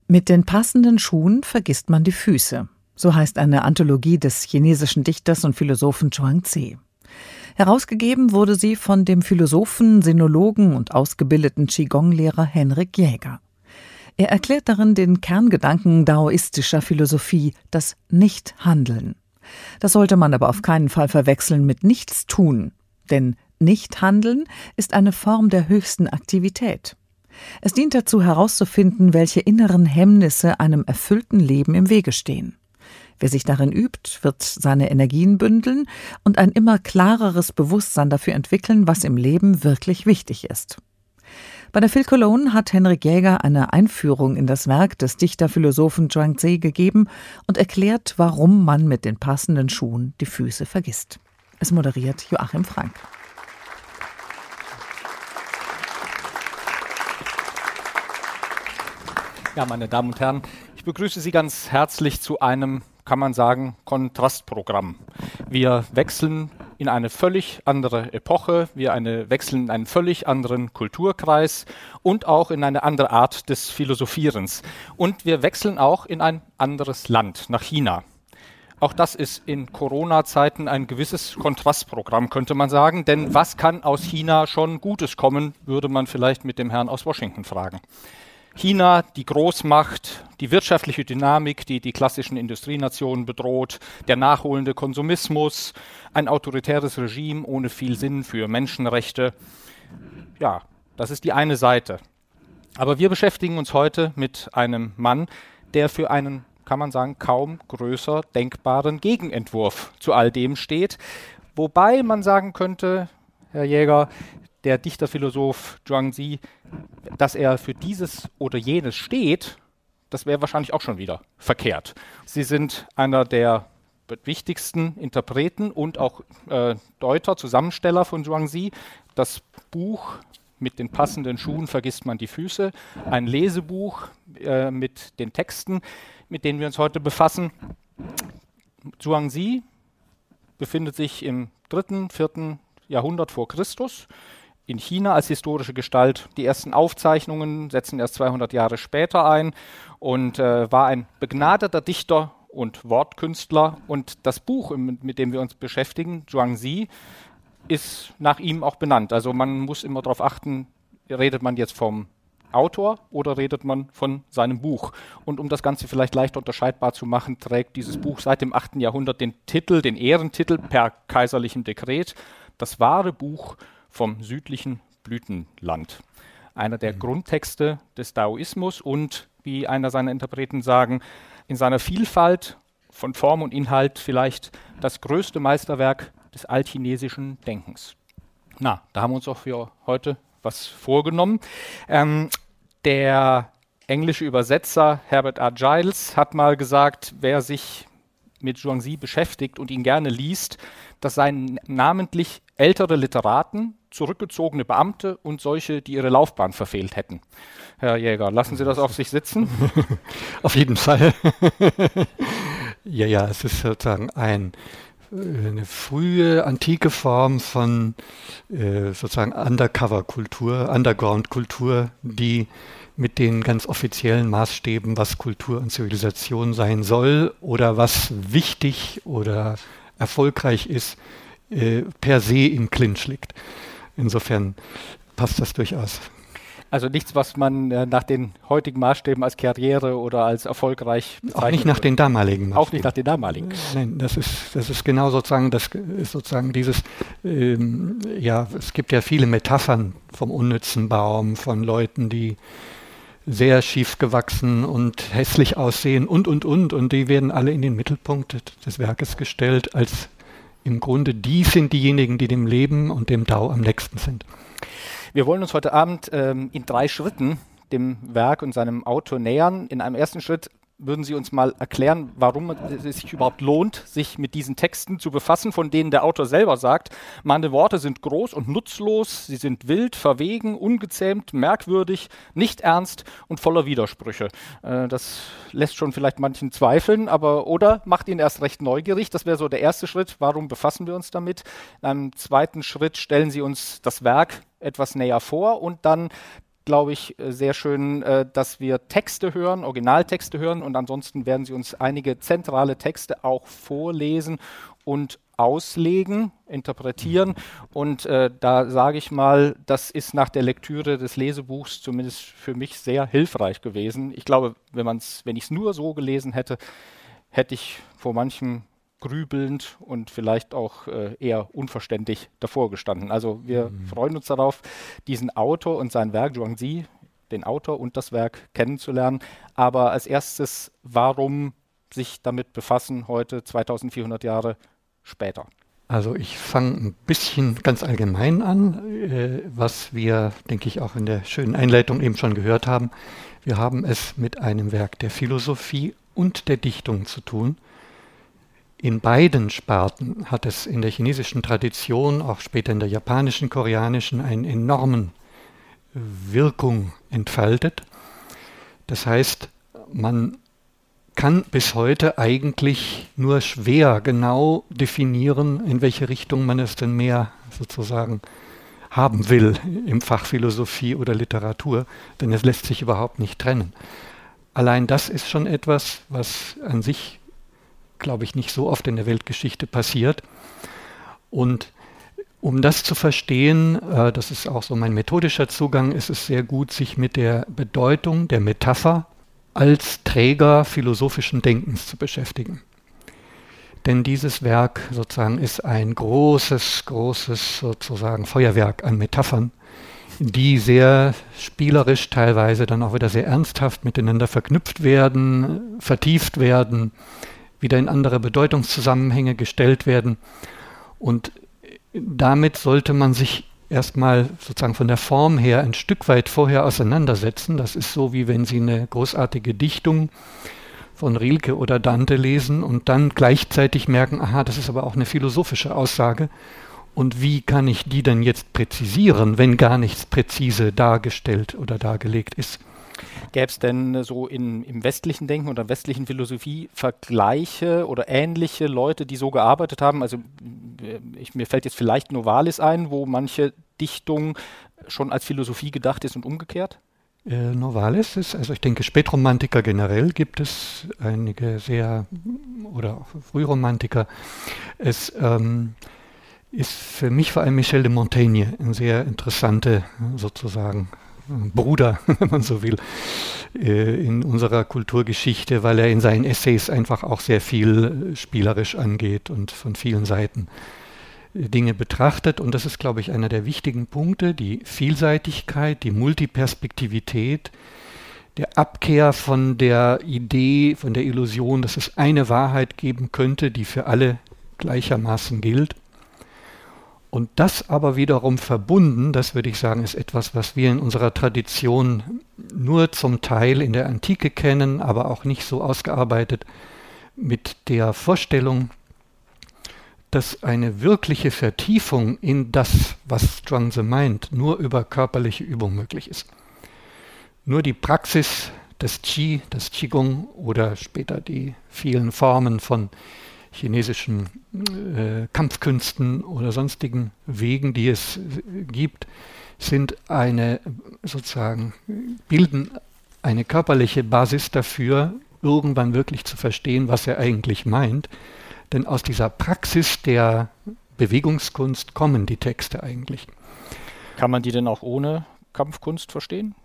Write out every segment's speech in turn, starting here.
Mit den passenden Schuhen vergisst man die Füße. So heißt eine Anthologie des chinesischen Dichters und Philosophen Zhuangzi. Herausgegeben wurde sie von dem Philosophen, Sinologen und ausgebildeten Qigong-Lehrer Henrik Jäger. Er erklärt darin den Kerngedanken daoistischer Philosophie, das Nichthandeln. Das sollte man aber auf keinen Fall verwechseln mit Nichtstun, denn Nichthandeln ist eine Form der höchsten Aktivität. Es dient dazu herauszufinden, welche inneren Hemmnisse einem erfüllten Leben im Wege stehen. Wer sich darin übt, wird seine Energien bündeln und ein immer klareres Bewusstsein dafür entwickeln, was im Leben wirklich wichtig ist. Bei der Phil Cologne hat Henrik Jäger eine Einführung in das Werk des Dichterphilosophen Zhuangzi gegeben und erklärt, warum man mit den passenden Schuhen die Füße vergisst. Es moderiert Joachim Frank. Ja, meine Damen und Herren, ich begrüße Sie ganz herzlich zu einem, kann man sagen, Kontrastprogramm. Wir wechseln in eine völlig andere Epoche, wechseln in einen völlig anderen Kulturkreis und auch in eine andere Art des Philosophierens. Und wir wechseln auch in ein anderes Land, nach China. Auch das ist in Corona-Zeiten ein gewisses Kontrastprogramm, könnte man sagen. Denn was kann aus China schon Gutes kommen, würde man vielleicht mit dem Herrn aus Washington fragen. China, die Großmacht, die wirtschaftliche Dynamik, die die klassischen Industrienationen bedroht, der nachholende Konsumismus, ein autoritäres Regime ohne viel Sinn für Menschenrechte. Ja, das ist die eine Seite. Aber wir beschäftigen uns heute mit einem Mann, der für einen, kann man sagen, kaum größer denkbaren Gegenentwurf zu all dem steht. Wobei man sagen könnte, Herr Jäger, der Dichterphilosoph Zhuangzi, dass er für dieses oder jenes steht, das wäre wahrscheinlich auch schon wieder verkehrt. Sie sind einer der wichtigsten Interpreten und auch Deuter, Zusammensteller von Zhuangzi. Das Buch mit den passenden Schuhen vergisst man die Füße, ein Lesebuch mit den Texten, mit denen wir uns heute befassen. Zhuangzi befindet sich im 3., 4. Jahrhundert vor Christus. In China als historische Gestalt. Die ersten Aufzeichnungen setzen erst 200 Jahre später ein und war ein begnadeter Dichter und Wortkünstler. Und das Buch, mit dem wir uns beschäftigen, Zhuangzi, ist nach ihm auch benannt. Also man muss immer darauf achten, redet man jetzt vom Autor oder redet man von seinem Buch. Und um das Ganze vielleicht leicht unterscheidbar zu machen, trägt dieses Buch seit dem 8. Jahrhundert den Ehrentitel per kaiserlichem Dekret, das wahre Buch vom südlichen Blütenland. Einer der Grundtexte des Daoismus und, wie einer seiner Interpreten sagen, in seiner Vielfalt von Form und Inhalt vielleicht das größte Meisterwerk des altchinesischen Denkens. Na, da haben wir uns auch für heute was vorgenommen. Der englische Übersetzer Herbert R. Giles hat mal gesagt, wer sich mit Zhuangzi beschäftigt und ihn gerne liest, das seien namentlich ältere Literaten, zurückgezogene Beamte und solche, die ihre Laufbahn verfehlt hätten. Herr Jäger, lassen Sie das auf sich sitzen? Auf jeden Fall. Ja, es ist sozusagen eine frühe, antike Form von sozusagen Undercover-Kultur, Underground-Kultur, die mit den ganz offiziellen Maßstäben, was Kultur und Zivilisation sein soll oder was wichtig oder erfolgreich ist, per se im Clinch liegt. Insofern passt das durchaus. Also nichts, was man nach den heutigen Maßstäben als Karriere oder als erfolgreich bezeichnet. Auch nicht nach den damaligen Maßstäben. Auch nicht nach den damaligen. Nein, das ist genau sozusagen, das ist sozusagen dieses, es gibt ja viele Metaphern vom unnützen Baum, von Leuten, die sehr schief gewachsen und hässlich aussehen und die werden alle in den Mittelpunkt des Werkes gestellt, als im Grunde die sind diejenigen, die dem Leben und dem Dao am nächsten sind. Wir wollen uns heute Abend in 3 Schritten dem Werk und seinem Autor nähern. In einem ersten Schritt würden Sie uns mal erklären, warum es sich überhaupt lohnt, sich mit diesen Texten zu befassen, von denen der Autor selber sagt, meine Worte sind groß und nutzlos, sie sind wild, verwegen, ungezähmt, merkwürdig, nicht ernst und voller Widersprüche. Das lässt schon vielleicht manchen zweifeln, oder macht ihn erst recht neugierig. Das wäre so der erste Schritt. Warum befassen wir uns damit? In einem zweiten Schritt stellen Sie uns das Werk etwas näher vor und dann glaube ich, sehr schön, dass wir Texte hören, Originaltexte hören und ansonsten werden Sie uns einige zentrale Texte auch vorlesen und auslegen, interpretieren und da sage ich mal, das ist nach der Lektüre des Lesebuchs zumindest für mich sehr hilfreich gewesen. Ich glaube, wenn ich es nur so gelesen hätte, hätte ich vor manchem grübelnd und vielleicht auch eher unverständlich davor gestanden. Also wir freuen uns darauf, diesen Autor und sein Werk, Zhuangzi, den Autor und das Werk kennenzulernen. Aber als erstes, warum sich damit befassen heute, 2400 Jahre später? Also ich fange ein bisschen ganz allgemein an, was wir, denke ich, auch in der schönen Einleitung eben schon gehört haben. Wir haben es mit einem Werk der Philosophie und der Dichtung zu tun. In beiden Sparten hat es in der chinesischen Tradition, auch später in der japanischen, koreanischen, eine enorme Wirkung entfaltet. Das heißt, man kann bis heute eigentlich nur schwer genau definieren, in welche Richtung man es denn mehr sozusagen haben will im Fach Philosophie oder Literatur, denn es lässt sich überhaupt nicht trennen. Allein das ist schon etwas, was an sich, glaube ich, nicht so oft in der Weltgeschichte passiert. Und um das zu verstehen, das ist auch so mein methodischer Zugang, ist es sehr gut, sich mit der Bedeutung der Metapher als Träger philosophischen Denkens zu beschäftigen. Denn dieses Werk sozusagen ist ein großes sozusagen Feuerwerk an Metaphern, die sehr spielerisch, teilweise dann auch wieder sehr ernsthaft miteinander verknüpft werden, vertieft werden, wieder in andere Bedeutungszusammenhänge gestellt werden. Und damit sollte man sich erstmal sozusagen von der Form her ein Stück weit vorher auseinandersetzen. Das ist so, wie wenn Sie eine großartige Dichtung von Rilke oder Dante lesen und dann gleichzeitig merken, aha, das ist aber auch eine philosophische Aussage. Und wie kann ich die denn jetzt präzisieren, wenn gar nichts präzise dargestellt oder dargelegt ist? Gäbe es denn so im westlichen Denken oder westlichen Philosophie Vergleiche oder ähnliche Leute, die so gearbeitet haben? Also mir fällt jetzt vielleicht Novalis ein, wo manche Dichtung schon als Philosophie gedacht ist und umgekehrt? Novalis ist, also ich denke Spätromantiker generell gibt es einige oder auch Frühromantiker. Es ist für mich vor allem Michel de Montaigne ein sehr interessanter sozusagen Bruder, wenn man so will, in unserer Kulturgeschichte, weil er in seinen Essays einfach auch sehr viel spielerisch angeht und von vielen Seiten Dinge betrachtet. Und das ist, glaube ich, einer der wichtigen Punkte, die Vielseitigkeit, die Multiperspektivität, der Abkehr von der Idee, von der Illusion, dass es eine Wahrheit geben könnte, die für alle gleichermaßen gilt. Und das aber wiederum verbunden, das würde ich sagen, ist etwas, was wir in unserer Tradition nur zum Teil in der Antike kennen, aber auch nicht so ausgearbeitet, mit der Vorstellung, dass eine wirkliche Vertiefung in das, was Zhuangzi meint, nur über körperliche Übung möglich ist. Nur die Praxis des Qi, des Qigong oder später die vielen Formen von chinesischen Kampfkünsten oder sonstigen Wegen, die es gibt, bilden eine körperliche Basis dafür, irgendwann wirklich zu verstehen, was er eigentlich meint. Denn aus dieser Praxis der Bewegungskunst kommen die Texte eigentlich. Kann man die denn auch ohne Kampfkunst verstehen?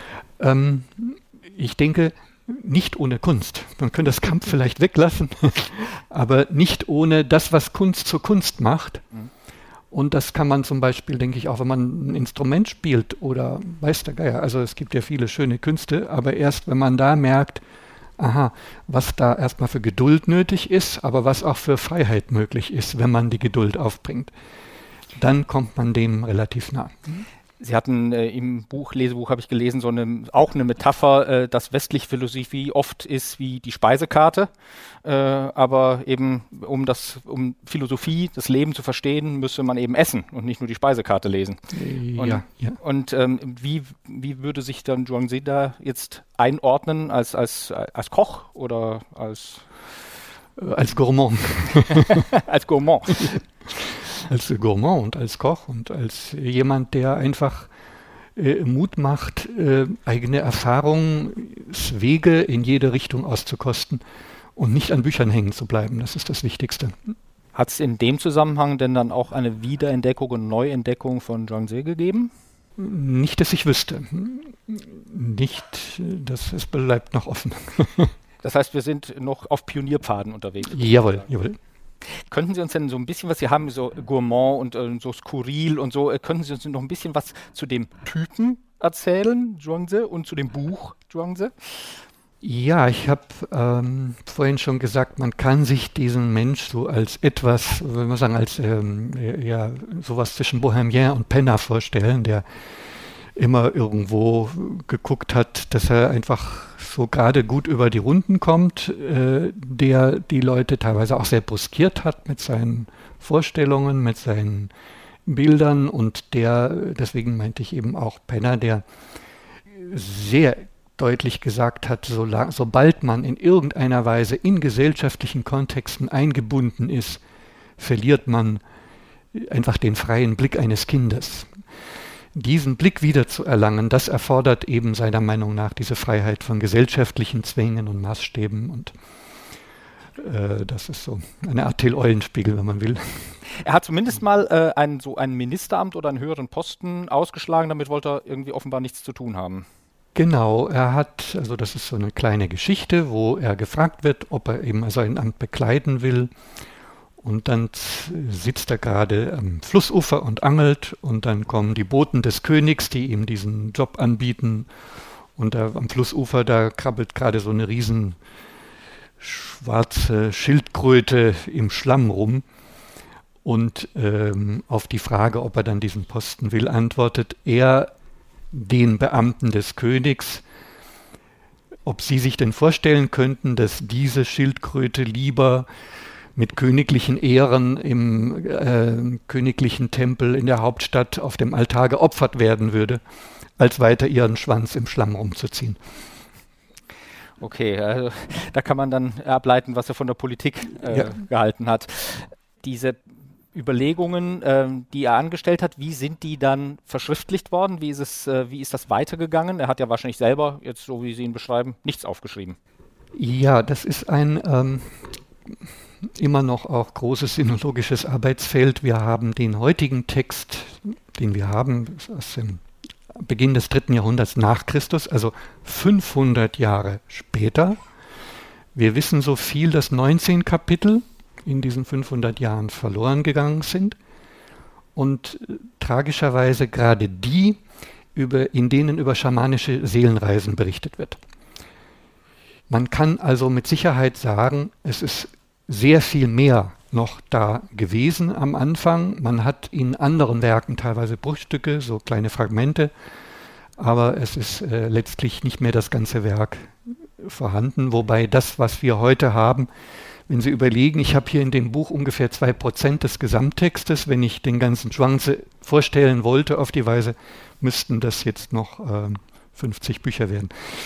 Ich denke, nicht ohne Kunst. Man könnte das Kampf vielleicht weglassen, aber nicht ohne das, was Kunst zur Kunst macht. Und das kann man zum Beispiel, denke ich, auch wenn man ein Instrument spielt oder weiß der Geier, also es gibt ja viele schöne Künste, aber erst wenn man da merkt, aha, was da erstmal für Geduld nötig ist, aber was auch für Freiheit möglich ist, wenn man die Geduld aufbringt, dann kommt man dem relativ nah. Sie hatten im Lesebuch habe ich gelesen, auch eine Metapher, dass westliche Philosophie oft ist wie die Speisekarte, aber eben um Philosophie, das Leben zu verstehen, müsse man eben essen und nicht nur die Speisekarte lesen. Und wie würde sich dann Zhuangzi da jetzt einordnen als Koch oder als Gourmand? Als Gourmand. Als Gourmand und als Koch und als jemand, der einfach Mut macht, eigene Erfahrungswege in jede Richtung auszukosten und nicht an Büchern hängen zu bleiben. Das ist das Wichtigste. Hat es in dem Zusammenhang denn dann auch eine Wiederentdeckung und Neuentdeckung von Zhuangzi gegeben? Nicht, dass ich wüsste. Es bleibt noch offen. Das heißt, wir sind noch auf Pionierpfaden unterwegs. Jawohl. Könnten Sie uns denn so ein bisschen was, Sie haben so Gourmand und so skurril und so, könnten Sie uns noch ein bisschen was zu dem Typen erzählen, Zhuangzi, und zu dem Buch Zhuangzi? Ja, ich habe vorhin schon gesagt, man kann sich diesen Mensch so als etwas, wenn man sagen, als sowas zwischen Bohemien und Penner vorstellen, der immer irgendwo geguckt hat, dass er einfach so gerade gut über die Runden kommt, der die Leute teilweise auch sehr bruskiert hat mit seinen Vorstellungen, mit seinen Bildern und deswegen meinte ich eben auch Penner, der sehr deutlich gesagt hat, sobald man in irgendeiner Weise in gesellschaftlichen Kontexten eingebunden ist, verliert man einfach den freien Blick eines Kindes. Diesen Blick wieder zu erlangen, das erfordert eben seiner Meinung nach diese Freiheit von gesellschaftlichen Zwängen und Maßstäben und das ist so eine Art Till Eulenspiegel, wenn man will. Er hat zumindest mal ein Ministeramt oder einen höheren Posten ausgeschlagen, damit wollte er irgendwie offenbar nichts zu tun haben. Genau, das ist so eine kleine Geschichte, wo er gefragt wird, ob er eben also ein Amt bekleiden will. Und dann sitzt er gerade am Flussufer und angelt und dann kommen die Boten des Königs, die ihm diesen Job anbieten. Und am Flussufer, da krabbelt gerade so eine riesen schwarze Schildkröte im Schlamm rum. Und auf die Frage, ob er dann diesen Posten will, antwortet er den Beamten des Königs, ob sie sich denn vorstellen könnten, dass diese Schildkröte lieber mit königlichen Ehren im königlichen Tempel in der Hauptstadt auf dem Altar geopfert werden würde, als weiter ihren Schwanz im Schlamm rumzuziehen. Okay, also da kann man dann ableiten, was er von der Politik gehalten hat. Diese Überlegungen, die er angestellt hat, wie sind die dann verschriftlicht worden? Wie ist das weitergegangen? Er hat ja wahrscheinlich selber, jetzt so wie Sie ihn beschreiben, nichts aufgeschrieben. Ja, das ist ein immer noch auch großes sinologisches Arbeitsfeld. Wir haben den heutigen Text, den wir haben, aus dem Beginn des 3. Jahrhunderts nach Christus, also 500 Jahre später. Wir wissen so viel, dass 19 Kapitel in diesen 500 Jahren verloren gegangen sind und tragischerweise gerade die, in denen über schamanische Seelenreisen berichtet wird. Man kann also mit Sicherheit sagen, es ist sehr viel mehr noch da gewesen am Anfang. Man hat in anderen Werken teilweise Bruchstücke, so kleine Fragmente, aber es ist letztlich nicht mehr das ganze Werk vorhanden, wobei das, was wir heute haben, wenn Sie überlegen, ich habe hier in dem Buch ungefähr 2% des Gesamttextes, wenn ich den ganzen Zhuangzi vorstellen wollte auf die Weise, müssten das jetzt noch 50 Bücher werden.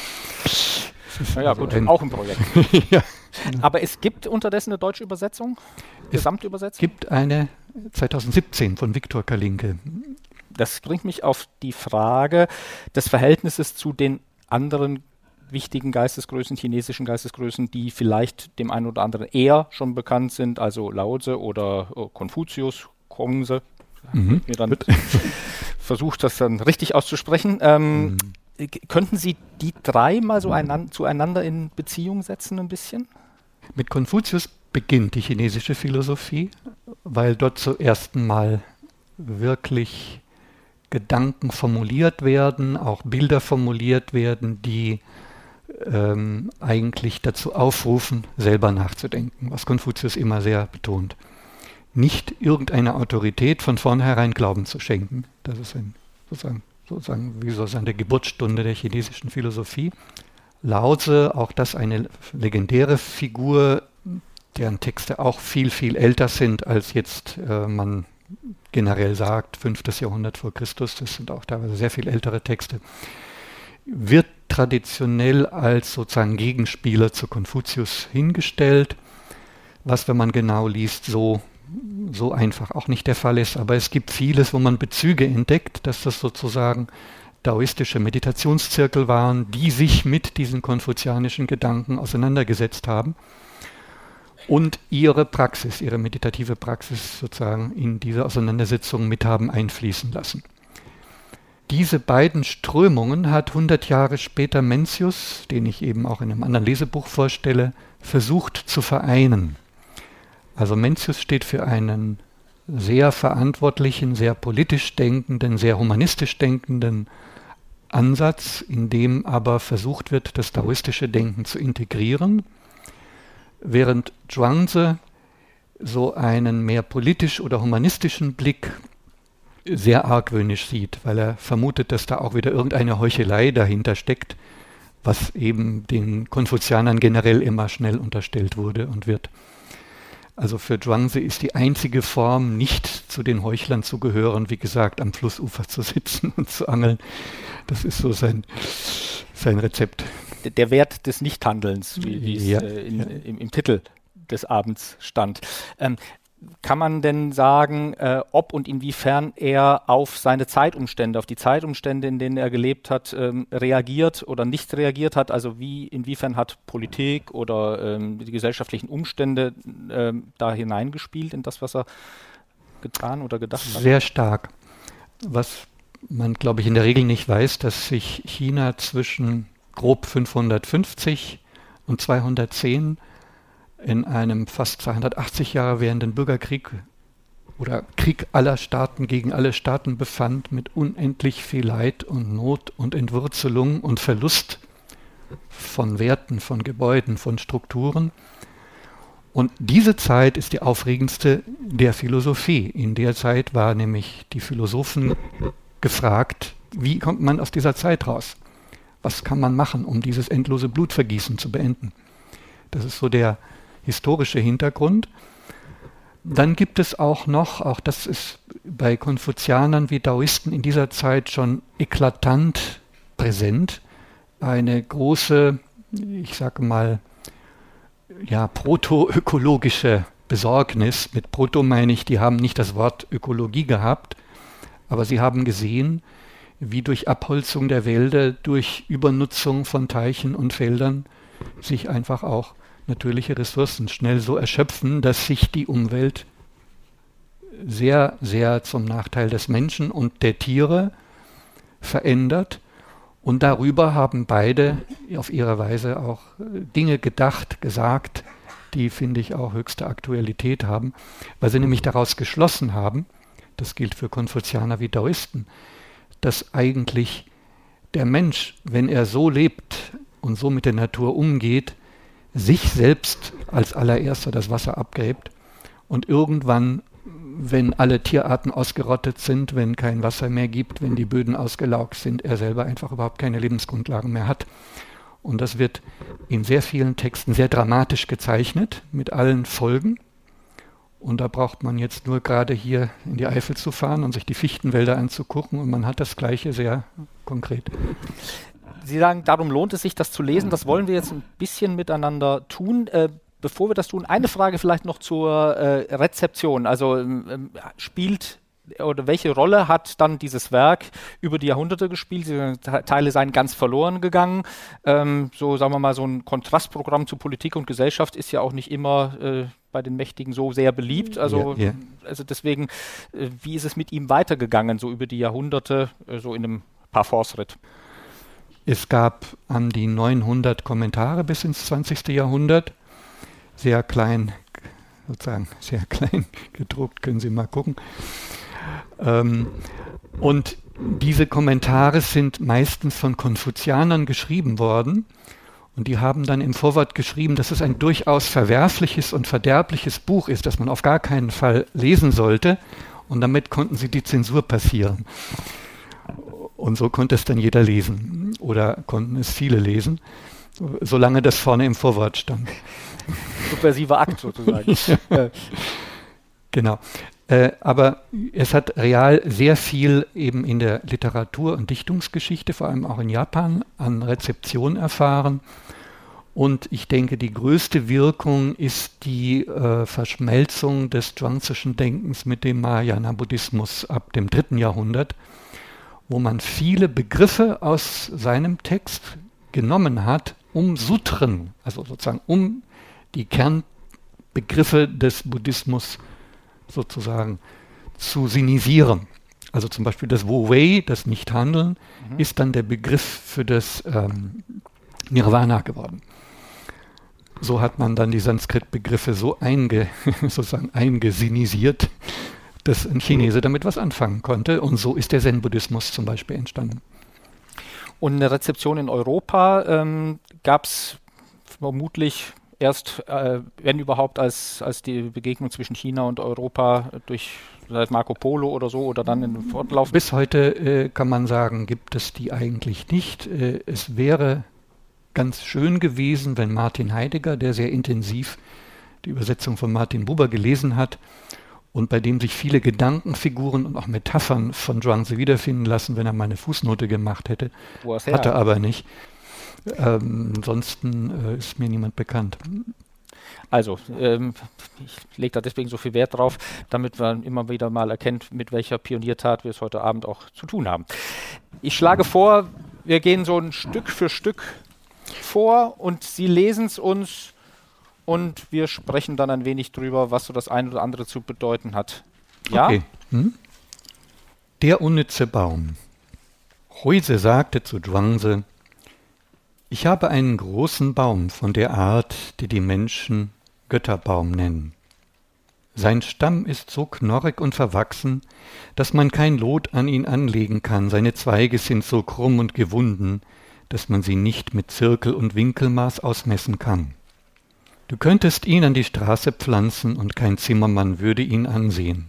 Naja, also gut, auch ein Projekt. Ja. Aber es gibt unterdessen eine deutsche Übersetzung, Gesamtübersetzung? Es gibt eine 2017 von Viktor Kalinke. Das bringt mich auf die Frage des Verhältnisses zu den anderen wichtigen Geistesgrößen, chinesischen Geistesgrößen, die vielleicht dem einen oder anderen eher schon bekannt sind, also Lao Tse oder Konfuzius, Kongzi. Mir dann versucht, das dann richtig auszusprechen. Könnten Sie die drei mal so zueinander in Beziehung setzen ein bisschen? Mit Konfuzius beginnt die chinesische Philosophie, weil dort zum ersten Mal wirklich Gedanken formuliert werden, auch Bilder formuliert werden, die eigentlich dazu aufrufen, selber nachzudenken, was Konfuzius immer sehr betont. Nicht irgendeiner Autorität von vornherein Glauben zu schenken. Das ist sozusagen der Geburtsstunde der chinesischen Philosophie. Lao Tse, auch das eine legendäre Figur, deren Texte auch viel, viel älter sind, als jetzt man generell sagt, 5. Jahrhundert vor Christus, das sind auch teilweise sehr viel ältere Texte, wird traditionell als sozusagen Gegenspieler zu Konfuzius hingestellt, was, wenn man genau liest, so einfach auch nicht der Fall ist. Aber es gibt vieles, wo man Bezüge entdeckt, dass das sozusagen daoistische Meditationszirkel waren, die sich mit diesen konfuzianischen Gedanken auseinandergesetzt haben und ihre Praxis, ihre meditative Praxis sozusagen in diese Auseinandersetzung mit haben einfließen lassen. Diese beiden Strömungen hat 100 Jahre später Mencius, den ich eben auch in einem anderen Lesebuch vorstelle, versucht zu vereinen. Also Mencius steht für einen sehr verantwortlichen, sehr politisch denkenden, sehr humanistisch denkenden Ansatz, in dem aber versucht wird, das daoistische Denken zu integrieren, während Zhuangzi so einen mehr politisch oder humanistischen Blick sehr argwöhnisch sieht, weil er vermutet, dass da auch wieder irgendeine Heuchelei dahinter steckt, was eben den Konfuzianern generell immer schnell unterstellt wurde und wird. Also für Zhuangzi ist die einzige Form, nicht zu den Heuchlern zu gehören, wie gesagt, am Flussufer zu sitzen und zu angeln. Das ist so sein Rezept. Der Wert des Nichthandelns, wie es im Titel des Abends stand. Kann man denn sagen, ob und inwiefern er auf seine Zeitumstände, auf die Zeitumstände, in denen er gelebt hat, reagiert oder nicht reagiert hat? Also inwiefern hat Politik oder die gesellschaftlichen Umstände da hineingespielt in das, was er getan oder gedacht hat? Sehr stark. Was man, glaube ich, in der Regel nicht weiß, dass sich China zwischen grob 550 und 210 in einem fast 280 Jahre währenden Bürgerkrieg oder Krieg aller Staaten gegen alle Staaten befand, mit unendlich viel Leid und Not und Entwurzelung und Verlust von Werten, von Gebäuden, von Strukturen. Und diese Zeit ist die aufregendste der Philosophie. In der Zeit war nämlich die Philosophen gefragt, wie kommt man aus dieser Zeit raus? Was kann man machen, um dieses endlose Blutvergießen zu beenden? Das ist so der historische Hintergrund. Dann gibt es auch noch, auch das ist bei Konfuzianern wie Daoisten in dieser Zeit schon eklatant präsent, eine große, ich sage mal, protoökologische Besorgnis. Mit Proto meine ich, die haben nicht das Wort Ökologie gehabt, aber sie haben gesehen, wie durch Abholzung der Wälder, durch Übernutzung von Teichen und Feldern sich einfach auch natürliche Ressourcen schnell so erschöpfen, dass sich die Umwelt sehr, sehr zum Nachteil des Menschen und der Tiere verändert. Und darüber haben beide auf ihre Weise auch Dinge gedacht, gesagt, die, finde ich, auch höchste Aktualität haben, weil sie nämlich daraus geschlossen haben, das gilt für Konfuzianer wie Daoisten, dass eigentlich der Mensch, wenn er so lebt und so mit der Natur umgeht, sich selbst als allererster das Wasser abgräbt und irgendwann, wenn alle Tierarten ausgerottet sind, wenn kein Wasser mehr gibt, wenn die Böden ausgelaugt sind, er selber einfach überhaupt keine Lebensgrundlagen mehr hat. Und das wird in sehr vielen Texten sehr dramatisch gezeichnet, mit allen Folgen. Und da braucht man jetzt nur gerade hier in die Eifel zu fahren und sich die Fichtenwälder anzugucken und man hat das Gleiche sehr konkret. Sie sagen, darum lohnt es sich, das zu lesen. Das wollen wir jetzt ein bisschen miteinander tun. Bevor wir das tun, eine Frage vielleicht noch zur Rezeption. Also spielt oder welche Rolle hat dann dieses Werk über die Jahrhunderte gespielt? Teile seien ganz verloren gegangen. So sagen wir mal, so ein Kontrastprogramm zu Politik und Gesellschaft ist ja auch nicht immer bei den Mächtigen so sehr beliebt. Also deswegen, wie ist es mit ihm weitergegangen, so über die Jahrhunderte, so in einem Parforce-Ritt? Es gab an die 900 Kommentare bis ins 20. Jahrhundert, sehr klein, sozusagen sehr klein gedruckt, können Sie mal gucken. Und diese Kommentare sind meistens von Konfuzianern geschrieben worden und die haben dann im Vorwort geschrieben, dass es ein durchaus verwerfliches und verderbliches Buch ist, das man auf gar keinen Fall lesen sollte, und damit konnten sie die Zensur passieren. Und so konnte es dann jeder lesen oder konnten es viele lesen, solange das vorne im Vorwort stand. Subversiver Akt sozusagen. Ja. Genau. Aber es hat real sehr viel eben in der Literatur- und Dichtungsgeschichte, vor allem auch in Japan, an Rezeption erfahren. Und ich denke, die größte Wirkung ist die Verschmelzung des zhuangzischen Denkens mit dem Mahayana-Buddhismus ab dem 3. Jahrhundert. wo man viele Begriffe aus seinem Text genommen hat, um Sutren, also sozusagen um die Kernbegriffe des Buddhismus sozusagen zu sinisieren. Also zum Beispiel das Wu-Wei, das Nichthandeln, ist dann der Begriff für das Nirvana geworden. So hat man dann die Sanskrit-Begriffe so sozusagen eingesinisiert, dass ein Chinese damit was anfangen konnte. Und so ist der Zen-Buddhismus zum Beispiel entstanden. Und eine Rezeption in Europa gab es vermutlich erst, wenn überhaupt, als die Begegnung zwischen China und Europa durch Marco Polo oder so oder dann in dem Fortlauf. Bis heute kann man sagen, gibt es die eigentlich nicht. Es wäre ganz schön gewesen, wenn Martin Heidegger, der sehr intensiv die Übersetzung von Martin Buber gelesen hat und bei dem sich viele Gedankenfiguren und auch Metaphern von Zhuangzi wiederfinden lassen, wenn er mal eine Fußnote gemacht hätte. Hat er aber nicht. Ansonsten ist mir niemand bekannt. Also, ich lege da deswegen so viel Wert drauf, damit man immer wieder mal erkennt, mit welcher Pioniertat wir es heute Abend auch zu tun haben. Ich schlage vor, wir gehen so ein Stück für Stück vor und Sie lesen es uns und wir sprechen dann ein wenig drüber, was so das eine oder andere zu bedeuten hat. Ja? Okay. Der unnütze Baum. Huize sagte zu Zhuangzi: Ich habe einen großen Baum von der Art, die die Menschen Götterbaum nennen. Sein Stamm ist so knorrig und verwachsen, dass man kein Lot an ihn anlegen kann. Seine Zweige sind so krumm und gewunden, dass man sie nicht mit Zirkel und Winkelmaß ausmessen kann. Du könntest ihn an die Straße pflanzen und kein Zimmermann würde ihn ansehen.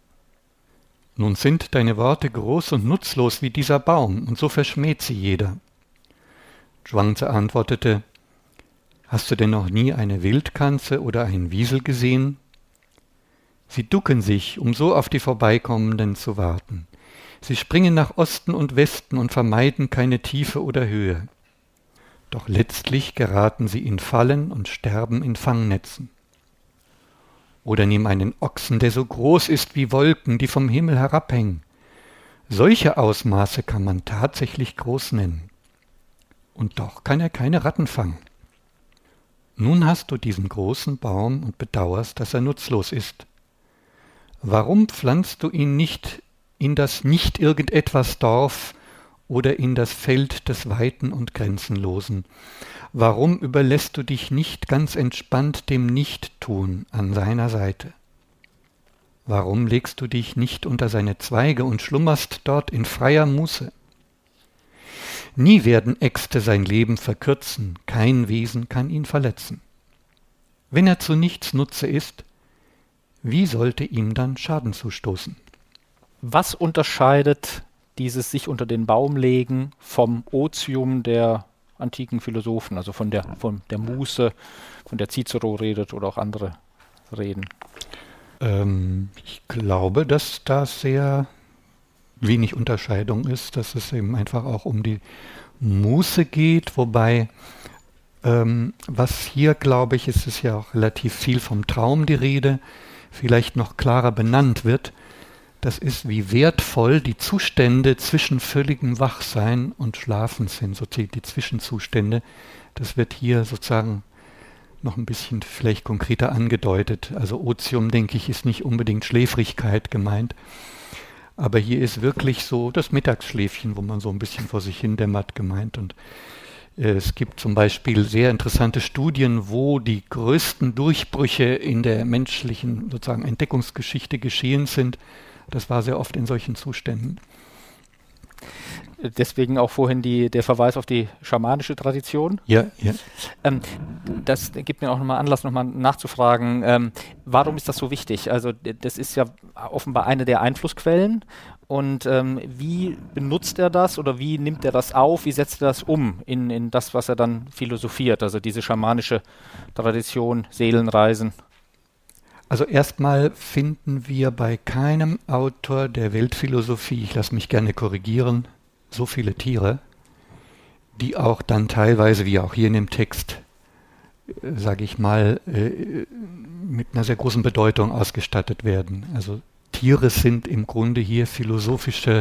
Nun sind deine Worte groß und nutzlos wie dieser Baum, und so verschmäht sie jeder. Zhuangzi antwortete: Hast du denn noch nie eine Wildkatze oder einen Wiesel gesehen? Sie ducken sich, um so auf die Vorbeikommenden zu warten. Sie springen nach Osten und Westen und vermeiden keine Tiefe oder Höhe. Doch letztlich geraten sie in Fallen und sterben in Fangnetzen. Oder nimm einen Ochsen, der so groß ist wie Wolken, die vom Himmel herabhängen. Solche Ausmaße kann man tatsächlich groß nennen. Und doch kann er keine Ratten fangen. Nun hast du diesen großen Baum und bedauerst, dass er nutzlos ist. Warum pflanzt du ihn nicht in das Nicht-Irgendetwas-Dorf oder in das Feld des Weiten und Grenzenlosen? Warum überlässt du dich nicht ganz entspannt dem Nichttun an seiner Seite? Warum legst du dich nicht unter seine Zweige und schlummerst dort in freier Muße? Nie werden Äxte sein Leben verkürzen, kein Wesen kann ihn verletzen. Wenn er zu nichts Nutze ist, wie sollte ihm dann Schaden zustoßen? Was unterscheidet dieses sich unter den Baum legen vom Otium der antiken Philosophen, also von der Muße, von der Cicero redet oder auch andere reden? Ich glaube, dass da sehr wenig Unterscheidung ist, dass es eben einfach auch um die Muße geht, wobei was hier, glaube ich, ist es ja auch relativ viel vom Traum die Rede, vielleicht noch klarer benannt wird. Das ist, wie wertvoll die Zustände zwischen völligem Wachsein und Schlafen sind, sozusagen die Zwischenzustände. Das wird hier sozusagen noch ein bisschen vielleicht konkreter angedeutet. Also Otium, denke ich, ist nicht unbedingt Schläfrigkeit gemeint. Aber hier ist wirklich so das Mittagsschläfchen, wo man so ein bisschen vor sich hin dämmert, gemeint. Und es gibt zum Beispiel sehr interessante Studien, wo die größten Durchbrüche in der menschlichen sozusagen Entdeckungsgeschichte geschehen sind. Das war sehr oft in solchen Zuständen. Deswegen auch vorhin der Verweis auf die schamanische Tradition. Ja. Das gibt mir auch nochmal Anlass, nochmal nachzufragen, warum ist das so wichtig? Also das ist ja offenbar eine der Einflussquellen. Und wie benutzt er das oder wie nimmt er das auf? Wie setzt er das um in das, was er dann philosophiert? Also diese schamanische Tradition, Seelenreisen. Also erstmal finden wir bei keinem Autor der Weltphilosophie, ich lasse mich gerne korrigieren, so viele Tiere, die auch dann teilweise, wie auch hier in dem Text, sage ich mal, mit einer sehr großen Bedeutung ausgestattet werden. Also Tiere sind im Grunde hier philosophische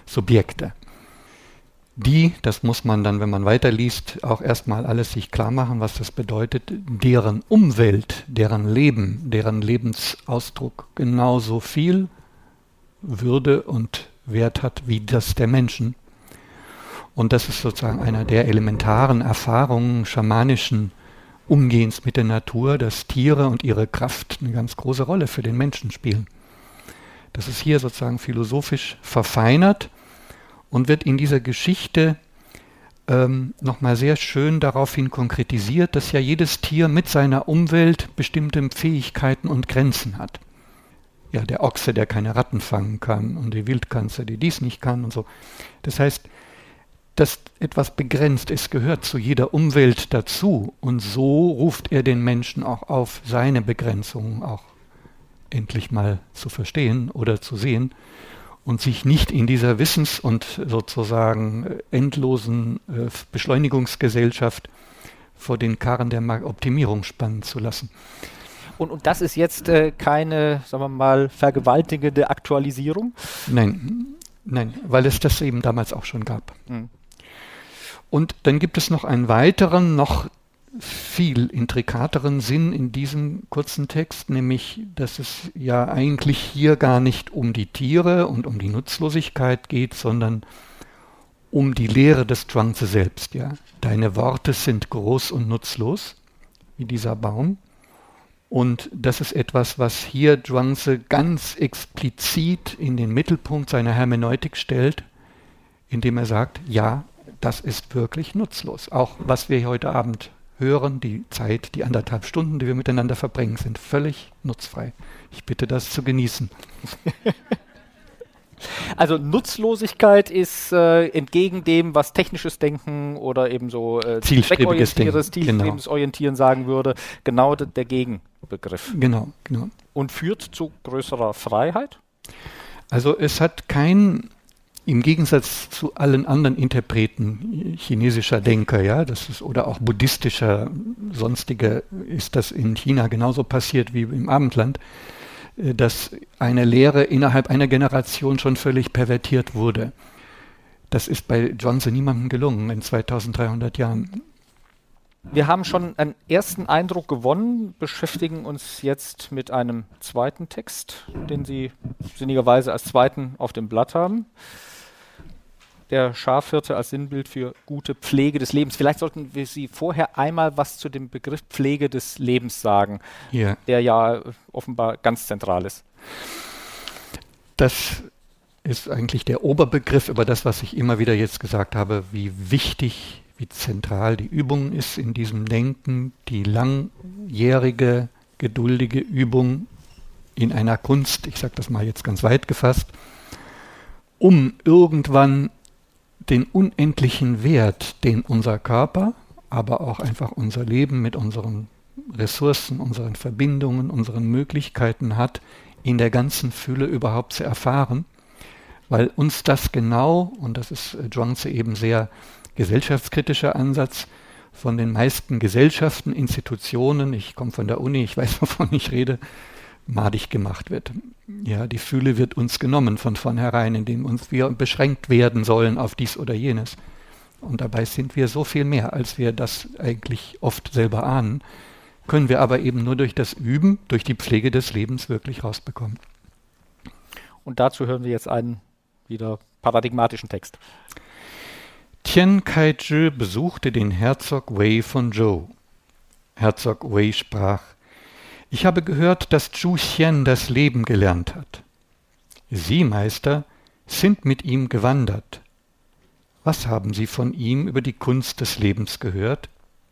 Subjekte, die, das muss man dann, wenn man weiterliest, auch erstmal alles sich klar machen, was das bedeutet, deren Umwelt, deren Leben, deren Lebensausdruck genauso viel Würde und Wert hat wie das der Menschen. Und das ist sozusagen einer der elementaren Erfahrungen schamanischen Umgehens mit der Natur, dass Tiere und ihre Kraft eine ganz große Rolle für den Menschen spielen. Das ist hier sozusagen philosophisch verfeinert und wird in dieser Geschichte nochmal sehr schön daraufhin konkretisiert, dass ja jedes Tier mit seiner Umwelt bestimmte Fähigkeiten und Grenzen hat. Ja, der Ochse, der keine Ratten fangen kann, und die Wildkatze, die dies nicht kann und so. Das heißt, dass etwas begrenzt ist, gehört zu jeder Umwelt dazu, und so ruft er den Menschen auch auf, seine Begrenzungen auch endlich mal zu verstehen oder zu sehen und sich nicht in dieser Wissens- und sozusagen endlosen Beschleunigungsgesellschaft vor den Karren der Optimierung spannen zu lassen. Und das ist jetzt keine, sagen wir mal, vergewaltigende Aktualisierung? Nein, weil es das eben damals auch schon gab. Mhm. Und dann gibt es noch einen weiteren, noch viel intrikateren Sinn in diesem kurzen Text, nämlich, dass es ja eigentlich hier gar nicht um die Tiere und um die Nutzlosigkeit geht, sondern um die Lehre des Zhuangzi selbst. Ja. Deine Worte sind groß und nutzlos, wie dieser Baum. Und das ist etwas, was hier Zhuangzi ganz explizit in den Mittelpunkt seiner Hermeneutik stellt, indem er sagt, ja, das ist wirklich nutzlos. Auch was wir heute Abend hören, die Zeit, die 1,5 Stunden, die wir miteinander verbringen, sind völlig nutzfrei. Ich bitte, das zu genießen. Also Nutzlosigkeit ist entgegen dem, was technisches Denken oder eben so zielstrebiges Zielstrebensorientieren sagen würde, genau der Gegenbegriff. Genau. Und führt zu größerer Freiheit? Also es hat im Gegensatz zu allen anderen Interpreten chinesischer Denker, ja, das ist, oder auch buddhistischer, sonstige, ist das in China genauso passiert wie im Abendland, dass eine Lehre innerhalb einer Generation schon völlig pervertiert wurde. Das ist bei Zhuangzi niemandem gelungen in 2300 Jahren. Wir haben schon einen ersten Eindruck gewonnen, beschäftigen uns jetzt mit einem zweiten Text, den Sie sinnigerweise als zweiten auf dem Blatt haben. Der Schafhirte als Sinnbild für gute Pflege des Lebens. Vielleicht sollten wir Sie vorher einmal was zu dem Begriff Pflege des Lebens sagen, der ja offenbar ganz zentral ist. Das ist eigentlich der Oberbegriff über das, was ich immer wieder jetzt gesagt habe, wie wichtig, wie zentral die Übung ist in diesem Denken, die langjährige, geduldige Übung in einer Kunst, ich sage das mal jetzt ganz weit gefasst, um irgendwann den unendlichen Wert, den unser Körper, aber auch einfach unser Leben mit unseren Ressourcen, unseren Verbindungen, unseren Möglichkeiten hat, in der ganzen Fülle überhaupt zu erfahren, weil uns das genau, und das ist Zhuangzi eben sehr gesellschaftskritischer Ansatz, von den meisten Gesellschaften, Institutionen, ich komme von der Uni, ich weiß, wovon ich rede, madig gemacht wird. Ja, die Fülle wird uns genommen von vornherein, indem wir beschränkt werden sollen auf dies oder jenes. Und dabei sind wir so viel mehr, als wir das eigentlich oft selber ahnen, können wir aber eben nur durch das Üben, durch die Pflege des Lebens wirklich rausbekommen. Und dazu hören wir jetzt einen wieder paradigmatischen Text. Tian Kai-zhi besuchte den Herzog Wei von Zhou. Herzog Wei sprach: Ich habe gehört, dass Zhu Xian das Leben gelernt hat. Sie, Meister, sind mit ihm gewandert. Was haben Sie von ihm über die Kunst des Lebens gehört?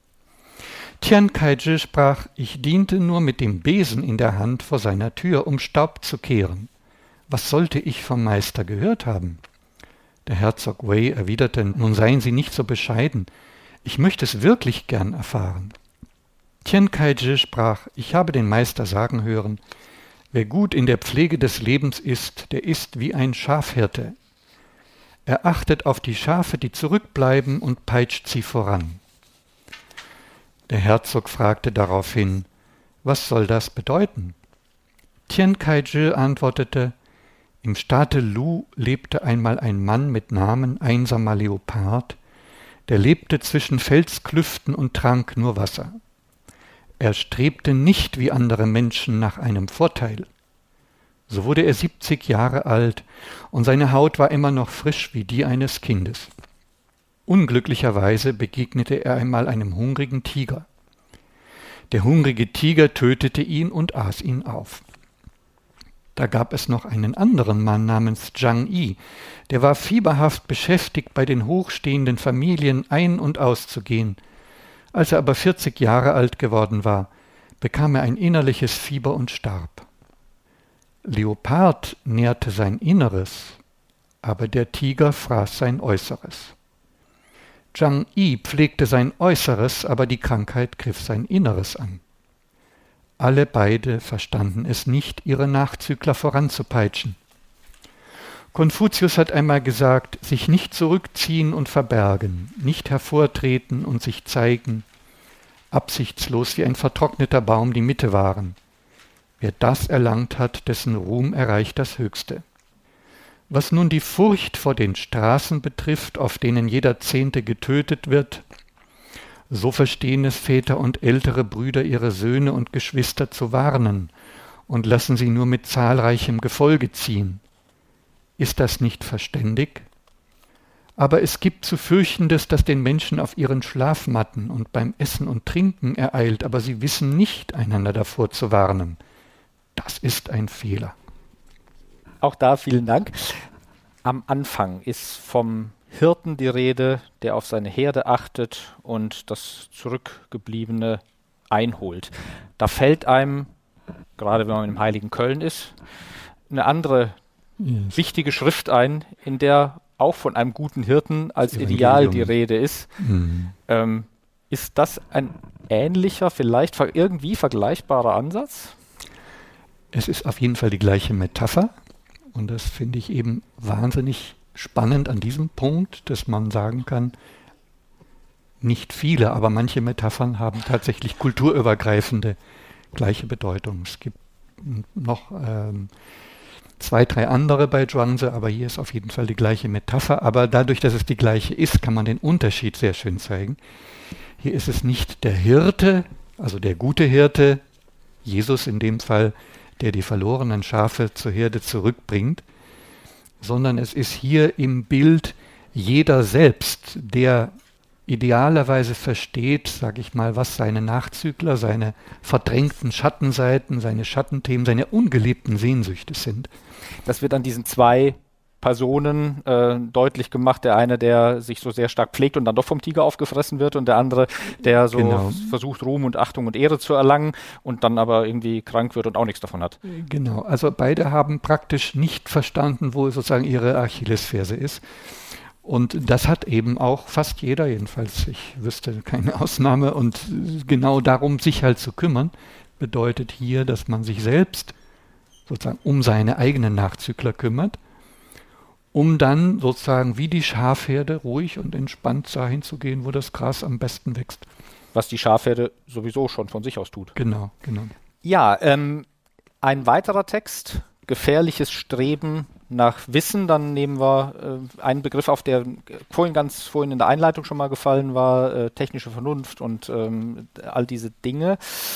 Tian Kai-zhi sprach: Ich diente nur mit dem Besen in der Hand vor seiner Tür, um Staub zu kehren. Was sollte ich vom Meister gehört haben? Der Herzog Wei erwiderte: Nun seien Sie nicht so bescheiden. Ich möchte es wirklich gern erfahren. Tian Kai-zhi sprach: Ich habe den Meister sagen hören, wer gut in der Pflege des Lebens ist, der ist wie ein Schafhirte. Er achtet auf die Schafe, die zurückbleiben, und peitscht sie voran. Der Herzog fragte daraufhin: Was soll das bedeuten? Tian Kai-zhi antwortete: Im Staate Lu lebte einmal ein Mann mit Namen Einsamer Leopard, der lebte zwischen Felsklüften und trank nur Wasser. Er strebte nicht wie andere Menschen nach einem Vorteil. So wurde er 70 Jahre alt und seine Haut war immer noch frisch wie die eines Kindes. Unglücklicherweise begegnete er einmal einem hungrigen Tiger. Der hungrige Tiger tötete ihn und aß ihn auf. Da gab es noch einen anderen Mann namens Zhang Yi, der war fieberhaft beschäftigt, bei den hochstehenden Familien ein- und auszugehen. Als er aber 40 Jahre alt geworden war, bekam er ein innerliches Fieber und starb. Leopard nährte sein Inneres, aber der Tiger fraß sein Äußeres. Zhang Yi pflegte sein Äußeres, aber die Krankheit griff sein Inneres an. Alle beide verstanden es nicht, ihre Nachzügler voranzupeitschen. Konfuzius hat einmal gesagt, sich nicht zurückziehen und verbergen, nicht hervortreten und sich zeigen, absichtslos wie ein vertrockneter Baum die Mitte wahren. Wer das erlangt hat, dessen Ruhm erreicht das Höchste. Was nun die Furcht vor den Straßen betrifft, auf denen jeder Zehnte getötet wird, so verstehen es Väter und ältere Brüder, ihre Söhne und Geschwister zu warnen und lassen sie nur mit zahlreichem Gefolge ziehen. Ist das nicht verständig? Aber es gibt zu Fürchtendes, das den Menschen auf ihren Schlafmatten und beim Essen und Trinken ereilt, aber sie wissen nicht, einander davor zu warnen. Das ist ein Fehler. Auch da vielen Dank. Am Anfang ist vom Hirten die Rede, der auf seine Herde achtet und das Zurückgebliebene einholt. Da fällt einem, gerade wenn man im heiligen Köln ist, eine andere wichtige Schrift ein, in der auch von einem guten Hirten als Ideal die Rede ist. Ist das ein ähnlicher, vielleicht irgendwie vergleichbarer Ansatz? Es ist auf jeden Fall die gleiche Metapher und das finde ich eben wahnsinnig spannend an diesem Punkt, dass man sagen kann, nicht viele, aber manche Metaphern haben tatsächlich kulturübergreifende gleiche Bedeutung. Es gibt noch 2, 3 andere bei Zhuangzi, aber hier ist auf jeden Fall die gleiche Metapher. Aber dadurch, dass es die gleiche ist, kann man den Unterschied sehr schön zeigen. Hier ist es nicht der Hirte, also der gute Hirte, Jesus in dem Fall, der die verlorenen Schafe zur Herde zurückbringt, sondern es ist hier im Bild jeder selbst, der idealerweise versteht, sage ich mal, was seine Nachzügler, seine verdrängten Schattenseiten, seine Schattenthemen, seine ungelebten Sehnsüchte sind. Das wird an diesen 2 Personen deutlich gemacht. Der eine, der sich so sehr stark pflegt und dann doch vom Tiger aufgefressen wird und der andere, der so versucht, Ruhm und Achtung und Ehre zu erlangen und dann aber irgendwie krank wird und auch nichts davon hat. Genau, also beide haben praktisch nicht verstanden, wo sozusagen ihre Achillesferse ist. Und das hat eben auch fast jeder, jedenfalls ich wüsste keine Ausnahme. Und genau darum, sich halt zu kümmern, bedeutet hier, dass man sich selbst sozusagen um seine eigenen Nachzügler kümmert, um dann sozusagen wie die Schafherde ruhig und entspannt dahin zu gehen, wo das Gras am besten wächst. Was die Schafherde sowieso schon von sich aus tut. Genau. Ja, ein weiterer Text, gefährliches Streben nach Wissen, dann nehmen wir einen Begriff auf, der vorhin in der Einleitung schon mal gefallen war, technische Vernunft und all diese Dinge.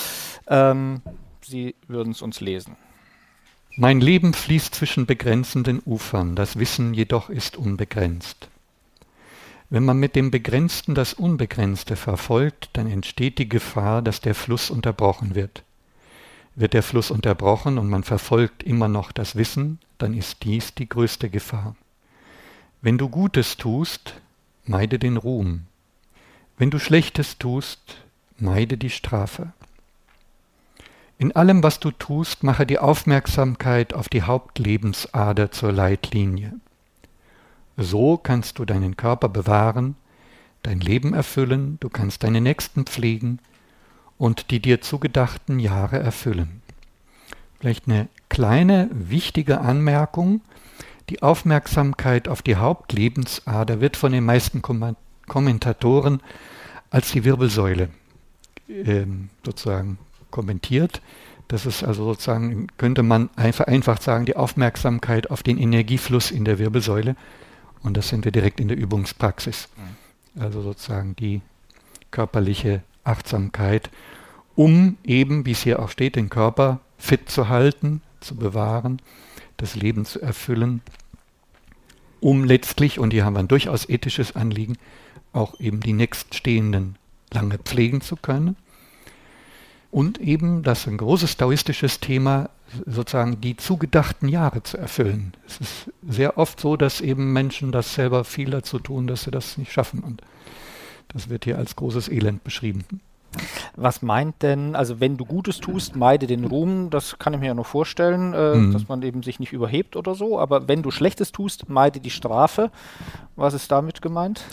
Sie würden es uns lesen. Mein Leben fließt zwischen begrenzenden Ufern, das Wissen jedoch ist unbegrenzt. Wenn man mit dem Begrenzten das Unbegrenzte verfolgt, dann entsteht die Gefahr, dass der Fluss unterbrochen wird. Wird der Fluss unterbrochen und man verfolgt immer noch das Wissen, dann ist dies die größte Gefahr. Wenn du Gutes tust, meide den Ruhm. Wenn du Schlechtes tust, meide die Strafe. In allem, was du tust, mache die Aufmerksamkeit auf die Hauptlebensader zur Leitlinie. So kannst du deinen Körper bewahren, dein Leben erfüllen, du kannst deine Nächsten pflegen und die dir zugedachten Jahre erfüllen. Vielleicht eine kleine, wichtige Anmerkung. Die Aufmerksamkeit auf die Hauptlebensader wird von den meisten Kommentatoren als die Wirbelsäule sozusagen kommentiert. Das ist also sozusagen, könnte man vereinfacht sagen, die Aufmerksamkeit auf den Energiefluss in der Wirbelsäule. Und das sind wir direkt in der Übungspraxis. Also sozusagen die körperliche Achtsamkeit, um eben, wie es hier auch steht, den Körper fit zu halten, zu bewahren, das Leben zu erfüllen, um letztlich, und hier haben wir ein durchaus ethisches Anliegen, auch eben die nächststehenden lange pflegen zu können. Und eben, das ist ein großes taoistisches Thema, sozusagen die zugedachten Jahre zu erfüllen. Es ist sehr oft so, dass eben Menschen das selber viel dazu tun, dass sie das nicht schaffen. Und das wird hier als großes Elend beschrieben. Was meint denn, also wenn du Gutes tust, meide den Ruhm, das kann ich mir ja noch vorstellen, dass man eben sich nicht überhebt oder so, aber wenn du Schlechtes tust, meide die Strafe. Was ist damit gemeint?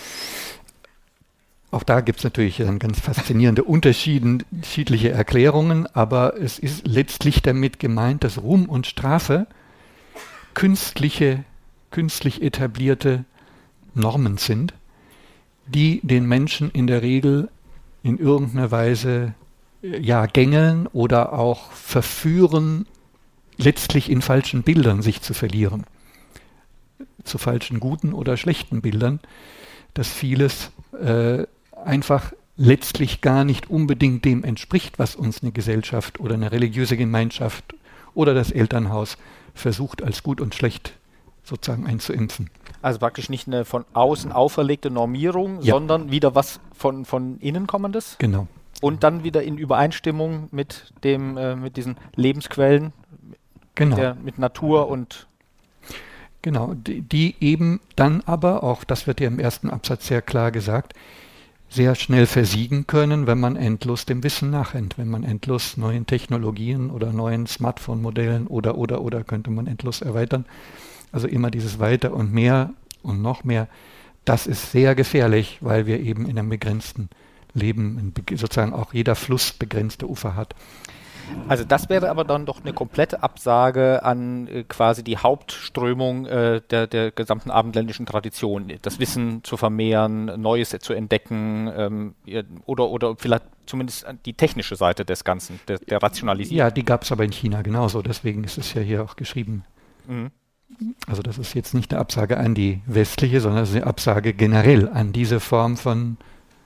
Auch da gibt es natürlich dann ganz faszinierende unterschiedliche Erklärungen, aber es ist letztlich damit gemeint, dass Ruhm und Strafe künstlich etablierte Normen sind, die den Menschen in der Regel in irgendeiner Weise gängeln oder auch verführen, letztlich in falschen Bildern sich zu verlieren. Zu falschen guten oder schlechten Bildern, dass vieles einfach letztlich gar nicht unbedingt dem entspricht, was uns eine Gesellschaft oder eine religiöse Gemeinschaft oder das Elternhaus versucht, als gut und schlecht sozusagen einzuimpfen. Also praktisch nicht eine von außen auferlegte Normierung, sondern wieder was von innen kommendes? Genau. Und dann wieder in Übereinstimmung mit mit diesen Lebensquellen, mit Natur und... Genau, die eben dann aber, auch das wird ja im ersten Absatz sehr klar gesagt, sehr schnell versiegen können, wenn man endlos dem Wissen nachrennt, wenn man endlos neuen Technologien oder neuen Smartphone-Modellen oder könnte man endlos erweitern. Also immer dieses weiter und mehr und noch mehr, das ist sehr gefährlich, weil wir eben in einem begrenzten Leben, sozusagen auch jeder Fluss begrenzte Ufer hat. Also das wäre aber dann doch eine komplette Absage an quasi die Hauptströmung der gesamten abendländischen Tradition, das Wissen zu vermehren, Neues zu entdecken oder vielleicht zumindest die technische Seite des Ganzen, der Rationalisierung. Ja, die gab es aber in China genauso, deswegen ist es ja hier auch geschrieben. Mhm. Also das ist jetzt nicht eine Absage an die westliche, sondern es ist eine Absage generell an diese Form von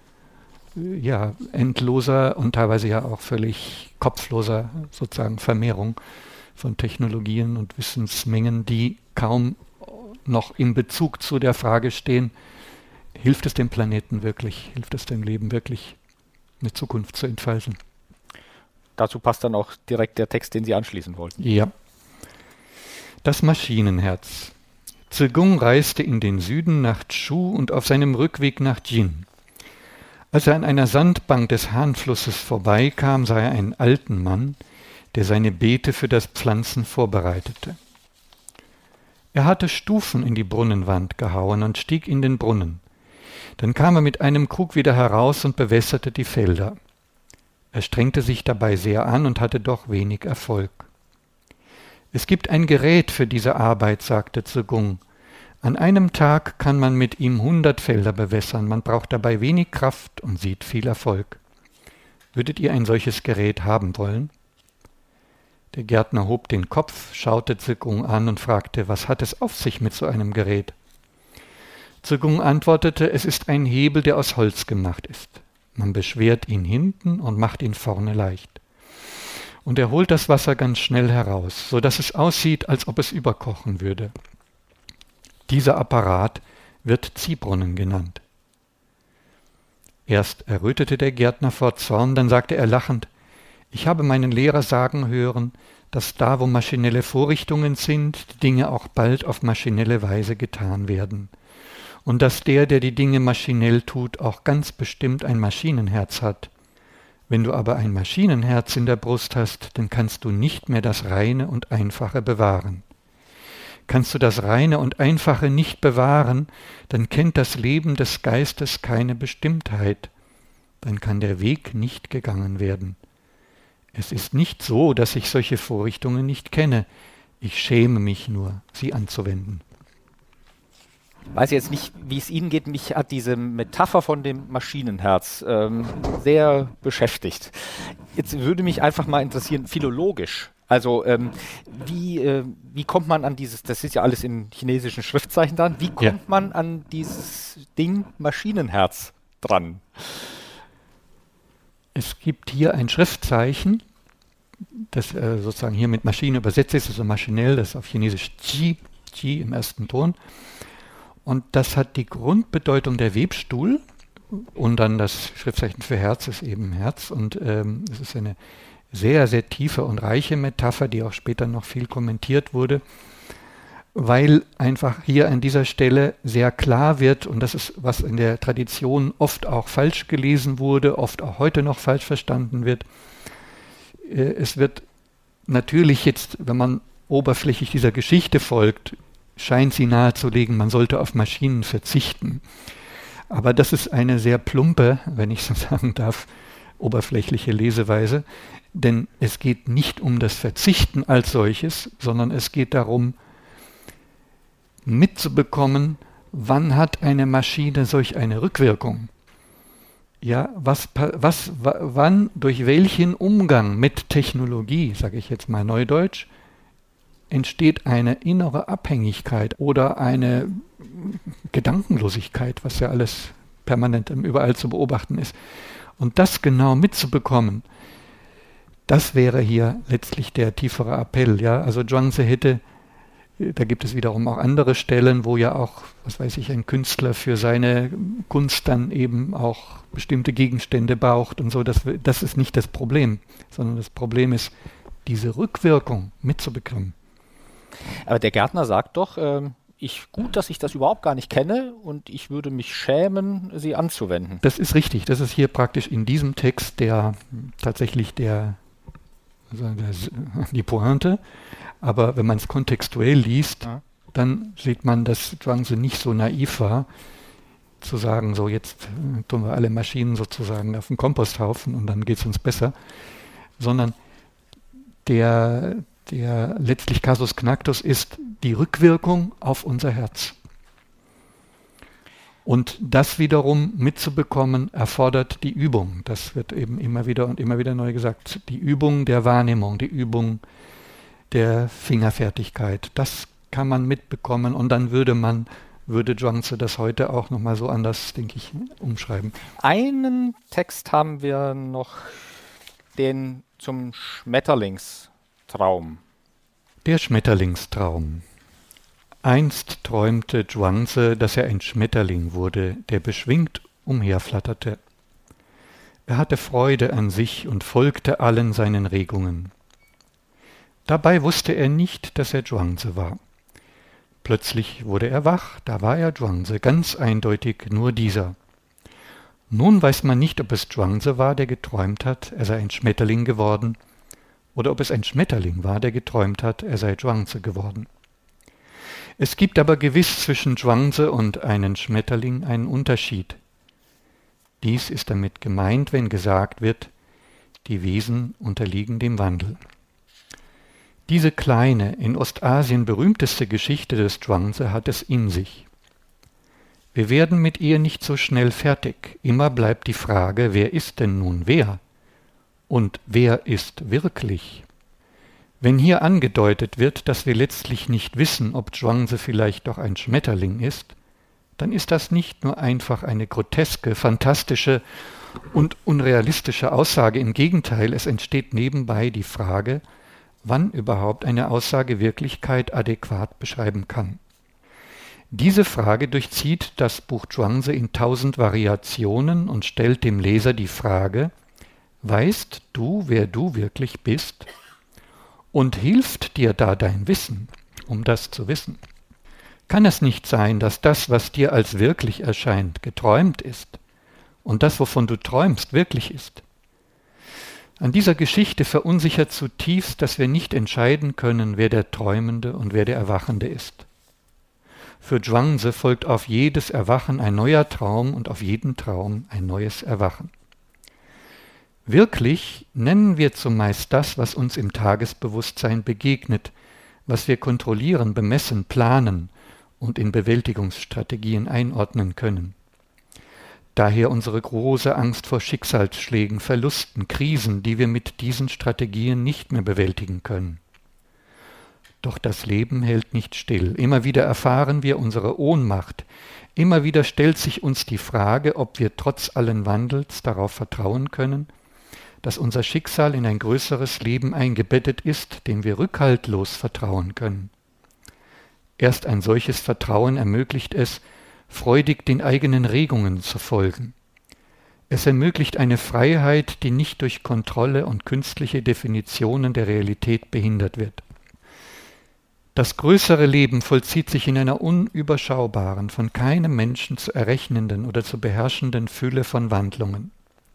endloser und teilweise ja auch völlig kopfloser sozusagen Vermehrung von Technologien und Wissensmengen, die kaum noch in Bezug zu der Frage stehen, hilft es dem Planeten wirklich, hilft es dem Leben wirklich, eine Zukunft zu entfalten. Dazu passt dann auch direkt der Text, den Sie anschließen wollten. Ja. Das Maschinenherz. Zigong reiste in den Süden nach Chu und auf seinem Rückweg nach Jin. Als er an einer Sandbank des Han-Flusses vorbeikam, sah er einen alten Mann, der seine Beete für das Pflanzen vorbereitete. Er hatte Stufen in die Brunnenwand gehauen und stieg in den Brunnen. Dann kam er mit einem Krug wieder heraus und bewässerte die Felder. Er strengte sich dabei sehr an und hatte doch wenig Erfolg. »Es gibt ein Gerät für diese Arbeit«, sagte Zigong. »An einem Tag kann man mit ihm 100 Felder bewässern. Man braucht dabei wenig Kraft und sieht viel Erfolg. Würdet ihr ein solches Gerät haben wollen?« Der Gärtner hob den Kopf, schaute Zigong an und fragte, was hat es auf sich mit so einem Gerät? Zigong antwortete, es ist ein Hebel, der aus Holz gemacht ist. Man beschwert ihn hinten und macht ihn vorne leicht. Und er holt das Wasser ganz schnell heraus, so dass es aussieht, als ob es überkochen würde. Dieser Apparat wird Ziehbrunnen genannt. Erst errötete der Gärtner vor Zorn, dann sagte er lachend, ich habe meinen Lehrer sagen hören, dass da, wo maschinelle Vorrichtungen sind, die Dinge auch bald auf maschinelle Weise getan werden. Und dass der die Dinge maschinell tut, auch ganz bestimmt ein Maschinenherz hat. Wenn du aber ein Maschinenherz in der Brust hast, dann kannst du nicht mehr das Reine und Einfache bewahren. Kannst du das Reine und Einfache nicht bewahren, dann kennt das Leben des Geistes keine Bestimmtheit. Dann kann der Weg nicht gegangen werden. Es ist nicht so, dass ich solche Vorrichtungen nicht kenne. Ich schäme mich nur, sie anzuwenden. weiß jetzt nicht, wie es Ihnen geht. Mich hat diese Metapher von dem Maschinenherz sehr beschäftigt. Jetzt würde mich einfach mal interessieren, philologisch. Also wie kommt man an dieses, das ist ja alles in chinesischen Schriftzeichen dran, wie kommt man an dieses Ding Maschinenherz dran? Es gibt hier ein Schriftzeichen, das sozusagen hier mit Maschine übersetzt ist, also maschinell, das ist auf Chinesisch Qi im ersten Ton. Und das hat die Grundbedeutung der Webstuhl und dann das Schriftzeichen für Herz ist eben Herz. Und es ist eine sehr, sehr tiefe und reiche Metapher, die auch später noch viel kommentiert wurde, weil einfach hier an dieser Stelle sehr klar wird, und das ist, was in der Tradition oft auch falsch gelesen wurde, oft auch heute noch falsch verstanden wird. Es wird natürlich jetzt, wenn man oberflächlich dieser Geschichte folgt, scheint sie nahezulegen, man sollte auf Maschinen verzichten. Aber das ist eine sehr plumpe, wenn ich so sagen darf, oberflächliche Leseweise, denn es geht nicht um das Verzichten als solches, sondern es geht darum, mitzubekommen, wann hat eine Maschine solch eine Rückwirkung? Ja, wann, durch welchen Umgang mit Technologie, sage ich jetzt mal neudeutsch, entsteht eine innere Abhängigkeit oder eine Gedankenlosigkeit, was ja alles permanent überall zu beobachten ist. Und das genau mitzubekommen, das wäre hier letztlich der tiefere Appell. Ja? Also Zhuangzi hätte, da gibt es wiederum auch andere Stellen, wo ja auch, was weiß ich, ein Künstler für seine Kunst dann eben auch bestimmte Gegenstände braucht und so. Das ist nicht das Problem, sondern das Problem ist, diese Rückwirkung mitzubekommen. Aber der Gärtner sagt doch, gut, dass ich das überhaupt gar nicht kenne und ich würde mich schämen, sie anzuwenden. Das ist richtig. Das ist hier praktisch in diesem Text tatsächlich die Pointe. Aber wenn man es kontextuell liest, dann sieht man, dass Zhuangzi nicht so naiv war, zu sagen, so jetzt tun wir alle Maschinen sozusagen auf den Komposthaufen und dann geht es uns besser, sondern der letztlich Casus Knactus ist die Rückwirkung auf unser Herz. Und das wiederum mitzubekommen, erfordert die Übung. Das wird eben immer wieder und immer wieder neu gesagt. Die Übung der Wahrnehmung, die Übung der Fingerfertigkeit. Das kann man mitbekommen und dann würde Zhuangzi das heute auch nochmal so anders, denke ich, umschreiben. Einen Text haben wir noch, den zum Schmetterlingstraum. Der Schmetterlingstraum. Einst träumte Zhuangzi, dass er ein Schmetterling wurde, der beschwingt umherflatterte. Er hatte Freude an sich und folgte allen seinen Regungen. Dabei wusste er nicht, dass er Zhuangzi war. Plötzlich wurde er wach, da war er Zhuangzi, ganz eindeutig nur dieser. Nun weiß man nicht, ob es Zhuangzi war, der geträumt hat, er sei ein Schmetterling geworden, oder ob es ein Schmetterling war, der geträumt hat, er sei Zhuangzi geworden. Es gibt aber gewiss zwischen Zhuangzi und einem Schmetterling einen Unterschied. Dies ist damit gemeint, wenn gesagt wird, die Wesen unterliegen dem Wandel. Diese kleine, in Ostasien berühmteste Geschichte des Zhuangzi hat es in sich. Wir werden mit ihr nicht so schnell fertig. Immer bleibt die Frage, wer ist denn nun wer? Und wer ist wirklich? Wenn hier angedeutet wird, dass wir letztlich nicht wissen, ob Zhuangzi vielleicht doch ein Schmetterling ist, dann ist das nicht nur einfach eine groteske, fantastische und unrealistische Aussage. Im Gegenteil, es entsteht nebenbei die Frage, wann überhaupt eine Aussage Wirklichkeit adäquat beschreiben kann. Diese Frage durchzieht das Buch Zhuangzi in 1000 Variationen und stellt dem Leser die Frage, weißt du, wer du wirklich bist? Und hilft dir da dein Wissen, um das zu wissen? Kann es nicht sein, dass das, was dir als wirklich erscheint, geträumt ist und das, wovon du träumst, wirklich ist? An dieser Geschichte verunsichert zutiefst, dass wir nicht entscheiden können, wer der Träumende und wer der Erwachende ist. Für Zhuangzi folgt auf jedes Erwachen ein neuer Traum und auf jeden Traum ein neues Erwachen. Wirklich nennen wir zumeist das, was uns im Tagesbewusstsein begegnet, was wir kontrollieren, bemessen, planen und in Bewältigungsstrategien einordnen können. Daher unsere große Angst vor Schicksalsschlägen, Verlusten, Krisen, die wir mit diesen Strategien nicht mehr bewältigen können. Doch das Leben hält nicht still. Immer wieder erfahren wir unsere Ohnmacht. Immer wieder stellt sich uns die Frage, ob wir trotz allen Wandels darauf vertrauen können, dass unser Schicksal in ein größeres Leben eingebettet ist, dem wir rückhaltlos vertrauen können. Erst ein solches Vertrauen ermöglicht es, freudig den eigenen Regungen zu folgen. Es ermöglicht eine Freiheit, die nicht durch Kontrolle und künstliche Definitionen der Realität behindert wird. Das größere Leben vollzieht sich in einer unüberschaubaren, von keinem Menschen zu errechnenden oder zu beherrschenden Fülle von Wandlungen.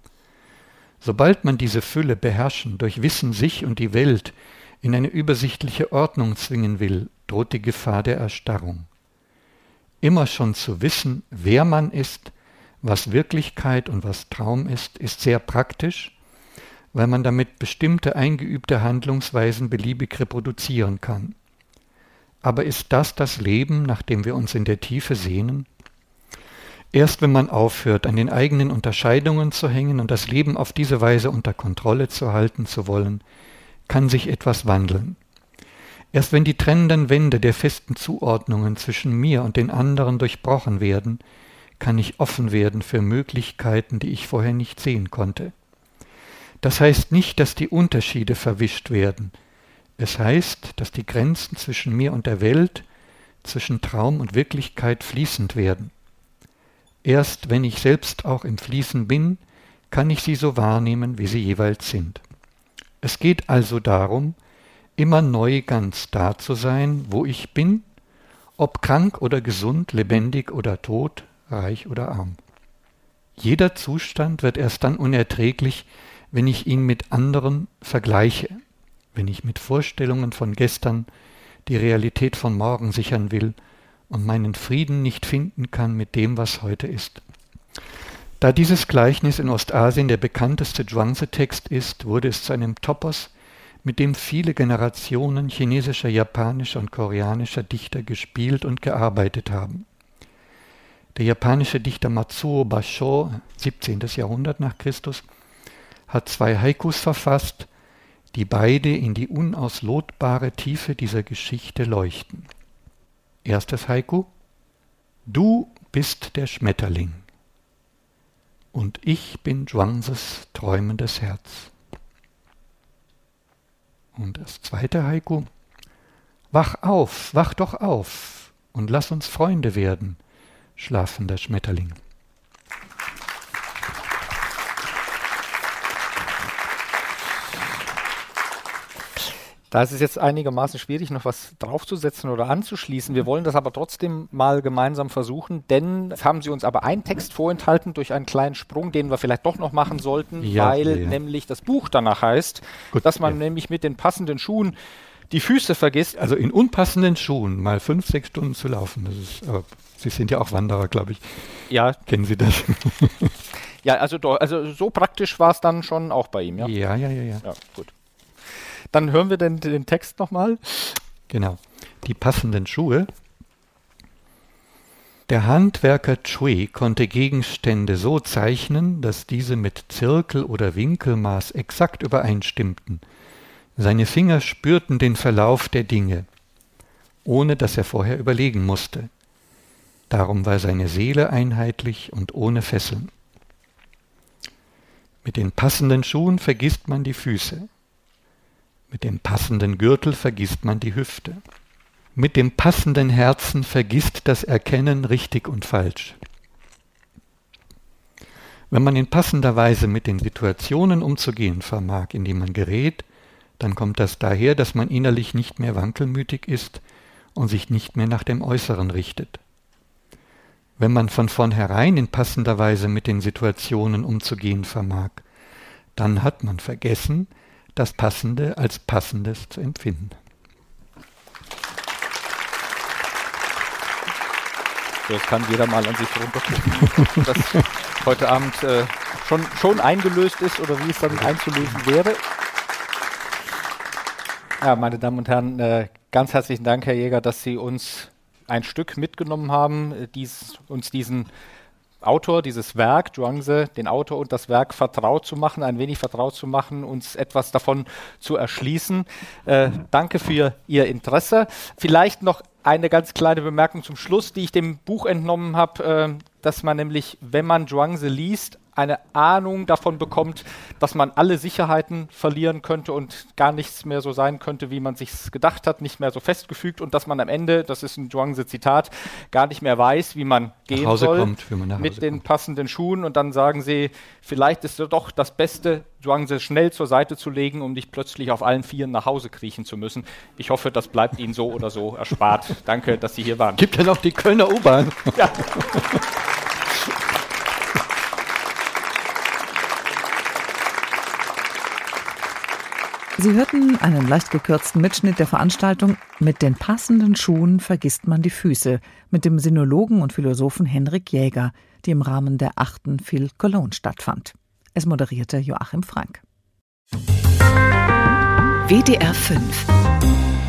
Sobald man diese Fülle beherrschen, durch Wissen sich und die Welt in eine übersichtliche Ordnung zwingen will, droht die Gefahr der Erstarrung. Immer schon zu wissen, wer man ist, was Wirklichkeit und was Traum ist sehr praktisch, weil man damit bestimmte eingeübte Handlungsweisen beliebig reproduzieren kann. Aber ist das Leben, nach dem wir uns in der Tiefe sehnen? Erst wenn man aufhört, an den eigenen Unterscheidungen zu hängen und das Leben auf diese Weise unter Kontrolle zu halten zu wollen, kann sich etwas wandeln. Erst wenn die trennenden Wände der festen Zuordnungen zwischen mir und den anderen durchbrochen werden, kann ich offen werden für Möglichkeiten, die ich vorher nicht sehen konnte. Das heißt nicht, dass die Unterschiede verwischt werden. Es heißt, dass die Grenzen zwischen mir und der Welt, zwischen Traum und Wirklichkeit fließend werden. Erst wenn ich selbst auch im Fließen bin, kann ich sie so wahrnehmen, wie sie jeweils sind. Es geht also darum, immer neu ganz da zu sein, wo ich bin, ob krank oder gesund, lebendig oder tot, reich oder arm. Jeder Zustand wird erst dann unerträglich, wenn ich ihn mit anderen vergleiche, wenn ich mit Vorstellungen von gestern die Realität von morgen sichern will und meinen Frieden nicht finden kann mit dem, was heute ist. Da dieses Gleichnis in Ostasien der bekannteste Zhuangzi-Text ist, wurde es zu einem Topos, mit dem viele Generationen chinesischer, japanischer und koreanischer Dichter gespielt und gearbeitet haben. Der japanische Dichter Matsuo Basho, 17. Jahrhundert nach Christus, hat 2 Haikus verfasst, die beide in die unauslotbare Tiefe dieser Geschichte leuchten. Erstes Haiku: Du bist der Schmetterling und ich bin Zhuangzis träumendes Herz. Und das zweite Haiku: Wach auf, wach doch auf und lass uns Freunde werden, schlafender Schmetterling. Da ist es jetzt einigermaßen schwierig, noch was draufzusetzen oder anzuschließen. Wir wollen das aber trotzdem mal gemeinsam versuchen, denn es haben Sie uns aber einen Text vorenthalten durch einen kleinen Sprung, den wir vielleicht doch noch machen sollten, weil nämlich das Buch danach heißt, dass man nämlich mit den passenden Schuhen die Füße vergisst. Also in unpassenden Schuhen mal 5-6 Stunden zu laufen, das ist, Sie sind ja auch Wanderer, glaube ich. Ja. Kennen Sie das? Ja, also so praktisch war es dann schon auch bei ihm, ja? Ja. Ja, gut. Dann hören wir den Text nochmal. Genau. Die passenden Schuhe. Der Handwerker Chui konnte Gegenstände so zeichnen, dass diese mit Zirkel- oder Winkelmaß exakt übereinstimmten. Seine Finger spürten den Verlauf der Dinge, ohne dass er vorher überlegen musste. Darum war seine Seele einheitlich und ohne Fesseln. Mit den passenden Schuhen vergisst man die Füße. Mit dem passenden Gürtel vergisst man die Hüfte. Mit dem passenden Herzen vergisst das Erkennen richtig und falsch. Wenn man in passender Weise mit den Situationen umzugehen vermag, in die man gerät, dann kommt das daher, dass man innerlich nicht mehr wankelmütig ist und sich nicht mehr nach dem Äußeren richtet. Wenn man von vornherein in passender Weise mit den Situationen umzugehen vermag, dann hat man vergessen, das Passende als Passendes zu empfinden. Das kann jeder mal an sich runtergucken, ob das heute Abend schon eingelöst ist oder wie es dann einzulösen wäre. Ja, meine Damen und Herren, ganz herzlichen Dank, Herr Jäger, dass Sie uns ein Stück mitgenommen haben, uns diesen Autor, dieses Werk, Zhuangzi, den Autor und das Werk vertraut zu machen, ein wenig vertraut zu machen, uns etwas davon zu erschließen. Danke für Ihr Interesse. Vielleicht noch eine ganz kleine Bemerkung zum Schluss, die ich dem Buch entnommen habe, dass man nämlich, wenn man Zhuangzi liest, eine Ahnung davon bekommt, dass man alle Sicherheiten verlieren könnte und gar nichts mehr so sein könnte, wie man sich gedacht hat, nicht mehr so festgefügt und dass man am Ende, das ist ein Zhuangzi-Zitat, gar nicht mehr weiß, wie man gehen soll mit den passenden Schuhen und dann sagen sie, vielleicht ist es doch das Beste, Zhuangzi schnell zur Seite zu legen, um nicht plötzlich auf allen Vieren nach Hause kriechen zu müssen. Ich hoffe, das bleibt Ihnen so oder so erspart. Danke, dass Sie hier waren. Gibt ja noch die Kölner U-Bahn. Ja. Sie hörten einen leicht gekürzten Mitschnitt der Veranstaltung Mit den passenden Schuhen vergisst man die Füße mit dem Sinologen und Philosophen Henrik Jäger, die im Rahmen der 8. Phil Cologne stattfand. Es moderierte Joachim Frank. WDR 5